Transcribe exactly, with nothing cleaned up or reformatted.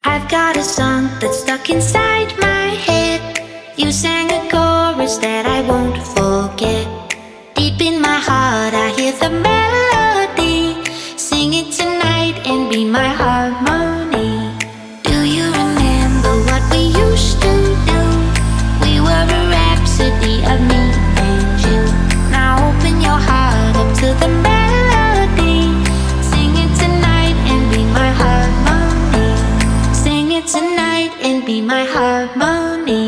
I've got a song that's stuck inside my head. You sang a chorus that I won't forget. Deep in my heart I hear the melody. Sing it tonight and be my harmony. Do you remember what we used to do? We were a rhapsody of me and you. Now open your heart up to the melody. Sing it tonight and be my harmony. Sing it tonight and be my harmony.